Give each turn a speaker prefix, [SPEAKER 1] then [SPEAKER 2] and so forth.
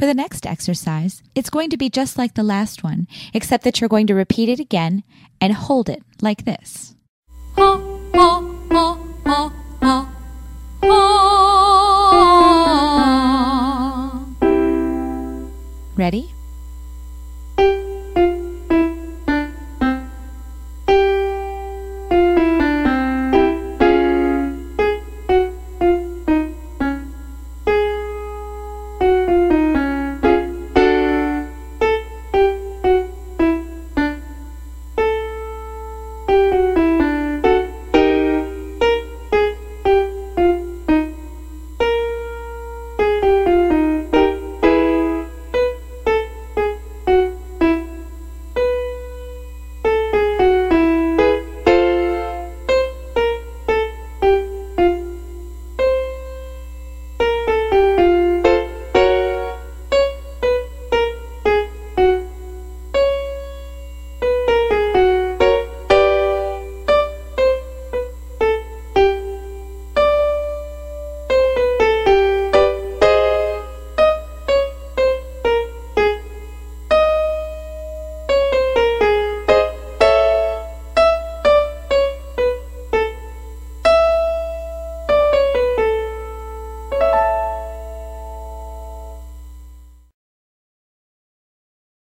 [SPEAKER 1] For the next exercise, it's going to be just like the last one, except that you're going to repeat it again and hold it like this. Ready?